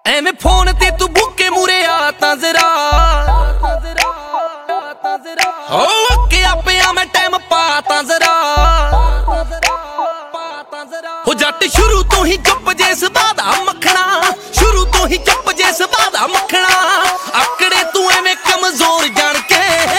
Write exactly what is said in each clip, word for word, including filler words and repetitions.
ਐਵੇਂ ਫੋਨ ਤੇ ਤੂੰ ਬੁੱਕੇ ਮੂਰੇ ਆ ਤਾਂ ਜ਼ਰਾ ਹੋ ਅੱਕੇ ਆਪਿਆ ਮੈਂ ਟਾਈਮ ਪਾ ਤਾਂ ਜ਼ਰਾ ਹੋ ਜੱਟ ਸ਼ੁਰੂ ਤੋਂ ਹੀ ਚੁੱਪ ਜੇ ਸੁਭਾਅ ਦਾ ਮੱਖਣਾ ਸ਼ੁਰੂ ਤੋਂ ਹੀ ਚੁੱਪ ਜੇ ਸੁਭਾਅ ਦਾ ਮੱਖਣਾ ਆਕੜੇ ਤੂੰ ਐਵੇਂ ਕਮਜ਼ੋਰ ਜਾਣ ਕੇ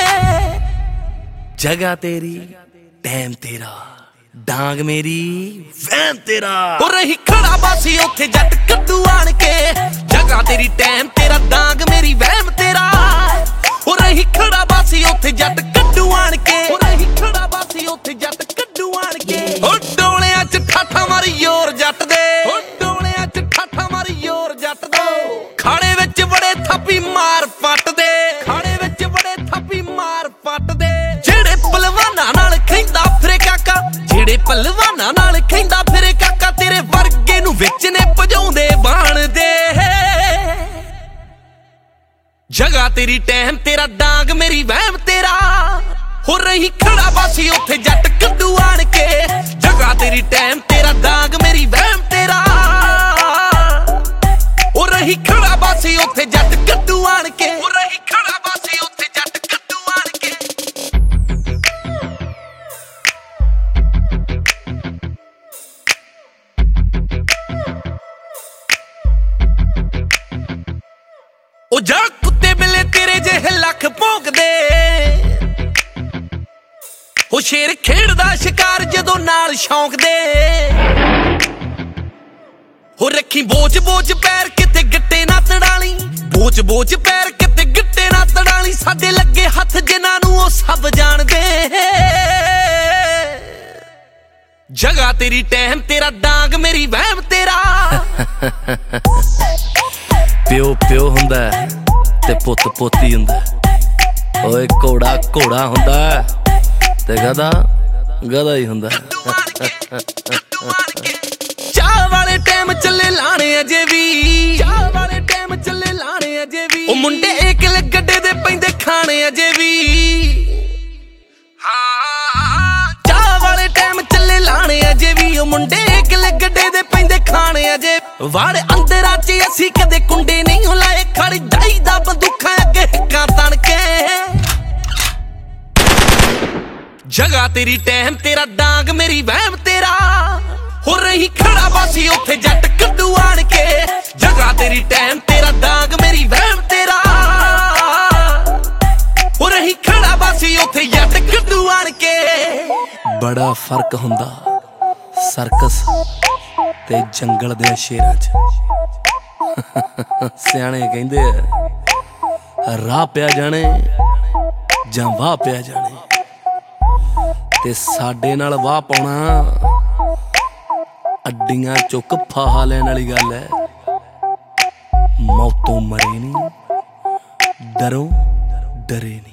ਜਗ੍ਹਾ ਤੇਰੀ ਟਾਈਮ ਤੇਰਾ ਡਾਂਗ ਮੇਰੀ ਵਹਿਮ ਤੇਰਾ ਹੋ ਰਹੀ ਖੜਾ ਬਾਸੀ ਉੱਥੇ ਜੱਟ ਕੱਦੂ ਆਣ ਕੇ ਜਗ੍ਹਾ ਤੇਰੀ ਟਾਈਮ ਤੇਰਾ ਡਾਂਗ ਮੇਰੀ ਵਹਿਮ ਤੇਰਾ ਹੋ ਰਹੀ ਖੜਾ ਬਾਸੀ ਉੱਥੇ ਜੱਟ ਕੱਦੂ ਆਣ ਕੇ ਹੋ ਰਹੀ ਖੜਾ ਬਾਸੀ ਉੱਥੇ ਜੱਟ ਕੱਦੂ ਆਣ ਕੇ ਹੋ ਡੋਲਿਆਂ ਚ ਠਾਠਾ ਮਾਰੀ ਯੋਰ ਜੱਟ ਦੇ ਹੋ ਡੋਲਿਆਂ ਚ ਠਾਠਾ ਮਾਰੀ ਯੋਰ ਜੱਟ ਦੇ ਖਾੜੇ ਵਿੱਚ ਬੜੇ ਥਾਪੀ ਮਾਰ ਪੱਟ ਦੇ ਖਾੜੇ ਵਿੱਚ ਬੜੇ ਥਾਪੀ ਮਾਰ ਪੱਟ ਦੇ ਜਿਹੜੇ ਪਹਿਲਵਾਨਾਂ ਨਾਲ ਖੈਂਦਾ ਫਿਰੇ ਕਾਕਾ ਜਿਹੜੇ ਪਹਿਲਵਾਨਾਂ ਨਾਲ ਖੈਂਦਾ ਫਿਰੇ ਕਾਕਾ ਤੇਰੇ ਵਰਗੇ ਨੂੰ ਵਿੱਚ ਨੇ ਭਜਾਉਂਦੇ ਬਾਣ ਦੇ ਜਗ੍ਹਾ ਤੇਰੀ ਟਾਈਮ ਤੇਰਾ ਡਾਂਗ ਮੇਰੀ ਵਹਿਮ ਤੇਰਾ ਹੋ ਰਹੀ ਖੜਾ ਬਾਸੀ ਉੱਥੇ ਜੱਟ ਕੱਦੂ ਆਣ ਕੇ ਜਗ੍ਹਾ ਤੇਰੀ ਟਾਈਮ ਤੇਰਾ ਡਾਂਗ ਮੇਰੀ ਵਹਿਮ ਤੇਰਾ ਹੋ ਰਹੀ ਖੜਾ ਬਾਸੀ ਉੱਥੇ ਜੱਟ ਕੱਦੂ ਆਣ ਕੇ ਹੋ ਰਹੀ ਖੜਾ ਬਾਸੀ ਉੱਥੇ ਜੱਟ ਕੱਦੂ ਆਣ ਕੇ ਉਹ ਜਾ ਕੁੱਤੇ ਬਿੱਲੇ ਤੇਰੇ ਜਿਹੇ ਲੱਖ ਭੌਂਕਦੇ ਉਹ ਸ਼ੇਰ ਖੇਡਦਾ ਸ਼ਿਕਾਰ ਜਦੋਂ ਨਾਲ ਸ਼ੌਂਕ ਦੇ ਹੋ ਰੱਖੀ ਬੋਝ ਬੋਝ ਪੈਰ ਕਿਤੇ ਗਿੱਟੇ ਨਾ ਤੜਾਲੀ ਬੋਝ ਬੋਝ ਪੈਰ ਕਿਤੇ ਗਿੱਟੇ ਨਾ ਤੜਾਲੀ ਸਾਡੇ ਲੱਗੇ ਹੱਥ ਜਿਨ੍ਹਾਂ ਨੂੰ ਉਹ ਸਭ ਜਾਣਦੇ ਜਗ੍ਹਾ ਤੇਰੀ ਟਾਈਮ ਤੇਰਾ ਡਾਂਗ ਮੇਰੀ ਵਹਿਮ ਤੇਰਾ ਪਿਓ ਪਿਓ ਹੁੰਦਾ ਤੇ ਪੁੱਤ ਪੋਤੀ ਹੁੰਦਾ ਓਏ ਘੋੜਾ ਘੋੜਾ ਹੁੰਦਾ ਤੇ ਗਧਾ ਗਧਾ ਹੀ ਹੁੰਦਾ ਚਾਹ ਵਾਲੇ ਟਾਈਮ ਚੱਲੇ ਲਾਣੇ ਅਜੇ ਵੀ ਚਾਹ ਵਾਲੇ ਟਾਈਮ ਚੱਲੇ ਲਾਣੇ ਅਜੇ ਵੀ ਉਹ ਮੁੰਡੇ ਇਕਲੇ ਗੱਡੇ ਦੇ ਪੈਂਦੇ ਖਾਣੇ ਅਜੇ ਵੀ ਹਾਂ ਚਾਹ ਵਾਲੇ ਟਾਈਮ ਚੱਲੇ ਲਾਣੇ ਅਜੇ ਵੀ ਉਹ ਮੁੰਡੇ ਇਕਲੇ ਗੱਡੇ ਦੇ ਪੈਂਦੇ ਖਾਣੇ ਅਜੇ ਵਾੜੇ ਅੰਦਰਾਂ ਚ ਅਸੀਂ ਕਦੇ ਕੁੰਡੇ ਨਹੀਂ ਹੁਲਾਏ ਖੜੀ ਦਾਈ ਦਾ ਬੰਦੂਕਾਂ ਅੱਗੇ ਹਿੱਕਾਂ ਤਣ ਕੇ ਜਗ੍ਹਾ ਤੇਰੀ ਟਾਈਮ ਤੇਰਾ ਡਾਂਗ ਮੇਰੀ ਵਹਿਮ ਤੇਰਾ ਹੋ ਰਹੀ ਖੜਾ ਬਾਸੀ ਉੱਥੇ ਜੱਟ ਕੱਦੂ ਆਣ ਕੇ ਜਗ੍ਹਾ ਤੇਰੀ ਟਾਈਮ ਤੇਰਾ ਡਾਂਗ ਮੇਰੀ ਵਹਿਮ ਤੇਰਾ ਹੋ ਰਹੀ ਖੜਾ ਬਾਸੀ ਉੱਥੇ ਜੱਟ ਕੱਦੂ ਆਣ ਕੇ ਬੜਾ ਫਰਕ ਹੁੰਦਾ ਸਰਕਸ ਤੇ ਜੰਗਲ ਦੇ ਸ਼ੇਰਾਂ ਚ ਸਿਆਣੇ ਕਹਿੰਦੇ ਆ ਰਾਹ ਪਿਆ ਜਾਣੇ ਜਾਂ ਵਾਹ ਪਿਆ ਜਾਣੇ ਤੇ ਸਾਡੇ ਨਾਲ ਵਾਹ ਪਾਉਣਾ ਅੱਡੀਆਂ ਚੁੱਕ ਫਾਹਾ ਲੈਣ ਵਾਲੀ ਗੱਲ ਹੈ ਮੌਤੋਂ ਮਰੇ ਨਹੀਂ ਡਰੋ ਡਰੇ ਨਹੀਂ।